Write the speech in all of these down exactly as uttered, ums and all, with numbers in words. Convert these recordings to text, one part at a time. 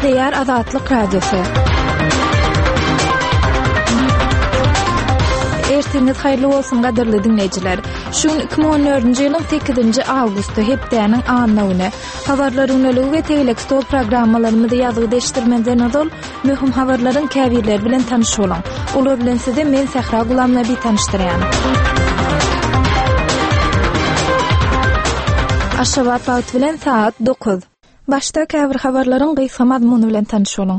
Diyar Azatlyk Radiosu. Ertiniz hayırlı olsun gaderli dinleyiciler. Şu iki bin on dördünci ýylyň sekizinji awgusty hepdeniň anlawyny, habarlaryň öňüňe we telekstol programmalarymyzda ýazyp deşdirmeden azal möhüm habarlaryň käbirleri bilen tanış bolan. Olar bilen sizi men Sahra Gulamla bir tanışdyrýan. Aşgabat wagt bilen saat dokuz. Başta käbir habarlaryň gysga mazmuny bilen tanış bolan.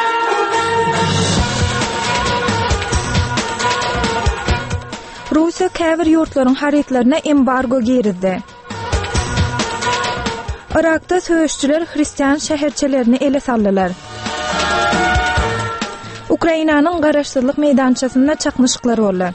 Rusiya käbir ýurtlaryň haritlerine embargo girdi. Irakda söýüşçüler hristiýan şäherçelerini ele saldylar. Ukrainanyň garaşdyrlyk meýdançasynda çakmışyklar boldy.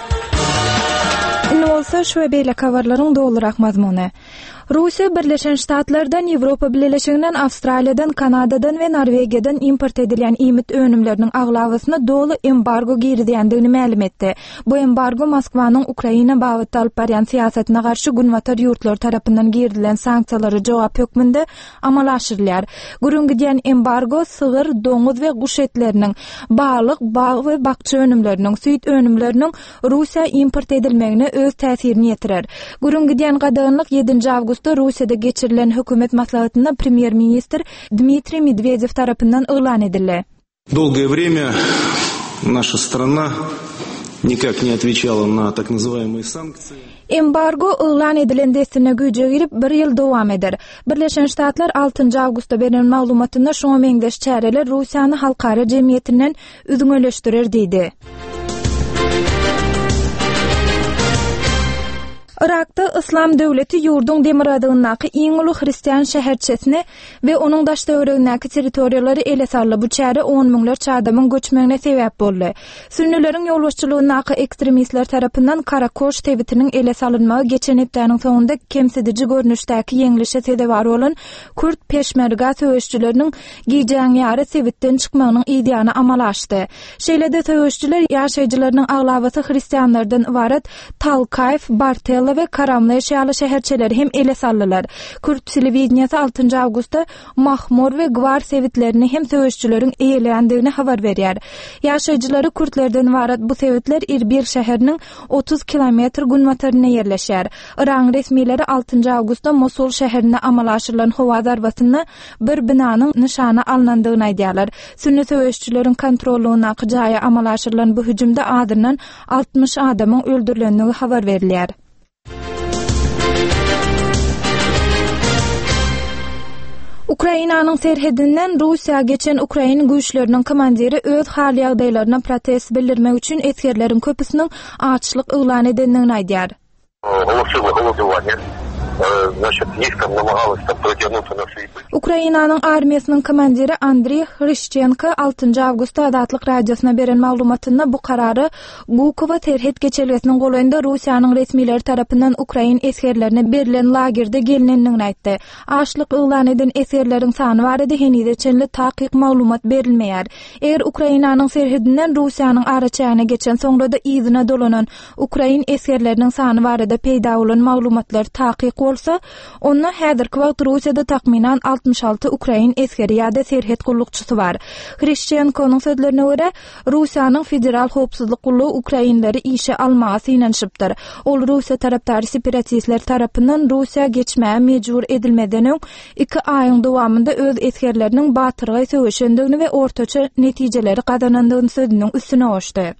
Indi bolsa şu beýle habarlaryň dolurak mazmuny. Rusiya Birleşen Ştatlardan, Ýewropa Birleşiginden, Awstraliýadan, Kanadadan we Norwegiýadan import edilýän iýmit önümleriniň aglawasyna dolu embargo girdiýändigini ma'lum etdi. Bu embargo Moskwanyň Ukraina bagytda alyp barýan siýasatyna garşy günwatar ýurtlar tarapyndan girdilen sanksiýalary jogap hökmünde amal aşyrylýar. Gürüngi diýen embargo sygyr, doňuz we guş etleriniň, balyk, bag we bakça önümleriniň, süýt önümleriniň Rusiýa import edilmegine öz täsirini ýetirer. Gürüngi diýen gadagynlyk ýedinji awgustda Rusiýada geçirilen hökümet maslahatynda premier ministr Dmitry Medvedev tarapyndan elan edildi. Долгое время наша страна никак не отвечала на так называемые санкции. Embargo elan edilen destine güje girip bir ýyl dowam eder. Birleşen Ştatlar altynji awgustda beren maglumatynda şoňa meňdeş çäreler Rusiýany halkara jemgyýetinden üzüňeleşdirer diýdi. Irakda Islam döwleti ýurduň demiradygynaky iň uly hristiýan şäherçesini we onuň daş döwregindäki territoriýalary ele saldy. Bu çäre on miňlerçe adamyň göçmegine sebäp boldy. Sünnileriň ýolbaşçylygynaky ekstremistler tarapyndan Karakoş tebitiniň ele salynmagy geçen hepdeniň soňunda kemsedici görnüşdäki ýeňilişe sebäp bolan Kürt peşmerga söýüşçüleriniň giýjäň ýary sebitden çykmagynyň ideýany amala aşdy. Şeýlede söýüşçüler ýaşaýjylarynyň aglawasy hristiýanlardan ibaret Talkaýew, Bartella ve Karamly şäherli şäherçeleri hem ele saldylar. Kürt telewizionýasy altynji awgustda Mahmur we Gwar sebitlerini hem söýüşçüleriň eýelendigini habar berýär. Ýaşaýjylary Kürtlerden ibaret bu sebitler Irbil şäheriniň otuz kilometr günwataryna ýerleşýär. Iran resmileri altynji awgustda Mosul şäherine amal aşyrylan howa zarbasyny bir binanyň nyşana alynandygyny aýdýarlar. Sünni söýüşçüleriň kontrollugyna jaýa amal aşyrylan bu hüjümde adyrnan altmış adamyň öldürilenligi habar berilýär. Ukrainanyň serhedinden Rusiýa geçen Ukraina güýçleriniň komandiri öz hal ýagdaýlaryna protest bildirmek üçin eskerleriň köpüsiniň açlyk elan edendigini aýdýar. Ukrainanyň armiýasynyň komandiri Andriy Hrishchenko altynji awgustda Azatlyk radiosyna beren maglumatynda bu karary Gukowa terhet geçelgesiniň golanynda Rusiýanyň resmileri tarapyndan Ukraina eskerlerine berilen lagerde gelinendigini aýtdy. Açlyk elan eden eskerleriň sany barada henüz çenli takyk maglumat berilmeýär. Eger Ukrainanyň serhedinden Rusiýanyň araçagyna geçen soňrada izine dolanan Ukraina eskerleriniň sany barada peýda bolan maglumatlar takyk bolsa, onda häzirki wagt Rusiýada takminan altmış alty Ukraina eskeri ýa-da serhet gullukçysy bar. Hrishchenkonyň sözlerine görä, Rusiýanyň federal howpsuzlyk gullugy Ukrainalary işe almagy synanyşypdyr. Ol Rusiýa tarapdary separatistler tarapyndan Rusiýa geçmäge mejbur edilmeden öň iki aýyň dowamında öz eskerleriniň batyrga söýüşendigini we ortaça netijeleri gazanandygyny sözüniň üstüne goşdy.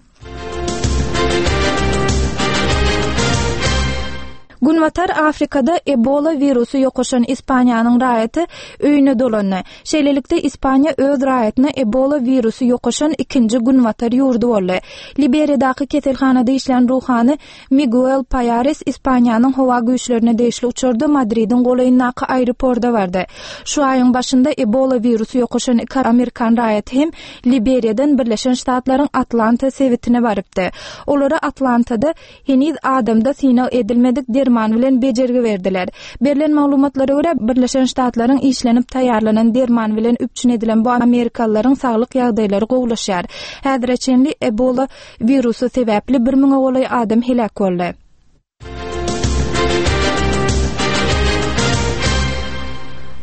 Günwatar Afrikada Ebola virusu ýokaşan Ispaniýanyň raýaty öýüne dolandy. Şeýlelikde Ispaniýa öz raýatyna Ebola virusu ýokaşan ikinji günwatar ýurdu boldy. Liberiýadaky keselhanada işlän ruhany Miguel Payares Ispaniýanyň howa güýçlerine deşli uçurdy Madridin golayyndaky aeroportda bardy. Şu aýyň başynda Ebola virusu ýokaşan iki Amerikan raýaty hem Liberiýadan Birleşen Ştatlaryň Atlanta sebitine barypdy. Olara Atlantada heniz adamda synaw edilmedik der derman bilen bejergi verdiler. Berilen maglumatlara görä Birleşen Ştatlaryň işlenip taýarlanan derman bilen üpçün edilen bu Amerikalılaryň saglyk ýagdaýlary gowlaşýar. Häzirçenli Ebola virusu sebäpli bir miňe golay adam helak boldy.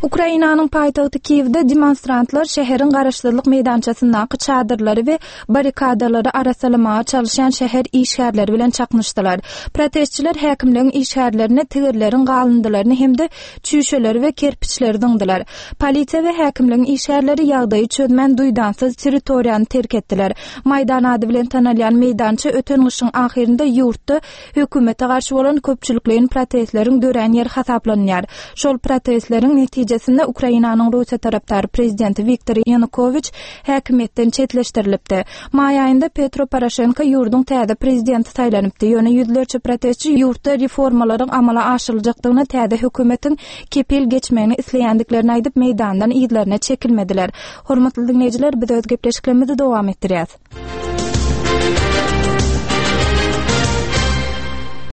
Ukrainanyň paýtagty Kievde demonstrantlar şäherin garaşdyrlyk meýdançasyndaky çadyrlary we barikadalary arasalamaga çalışan şäher işgärleri bilen çakmışdylar. Protestçiler häkimligiň işgärlerini, tigirlerin galyndylaryny hemde çüýşeleri we kerpiçleri diňdiler. Polisiýa we häkimligiň işgärleri ýagdaýy çözmän duýdansyz territoriýany terk etdiler. Maýdan ady bilen tanalýan meýdança öten gyşyň ahirinde ýurtda hökümete garşy bolan köpçülikliň protestleriň dören ýeri hasaplanýar. Şol protestleriň netijesinde Ukrainanyň Russiýa tarapdary prezidenti Viktor Yanukovych häkimetden çetleşdirilipdi. May aýynda Petro Poroshenko ýurduň täze prezidenti saýlanypdy. Ýöne ýüzlerçe protestçi ýurtda reformalaryň amala aşyryljakdygyna täze hökümetiň kepil geçmegini isleýändiklerini aýdyp meýdandan ýyzlaryna çekilmediler. Hormatly dinleýijiler, biz öz gepleşiklerimizi dowam etdirýäs.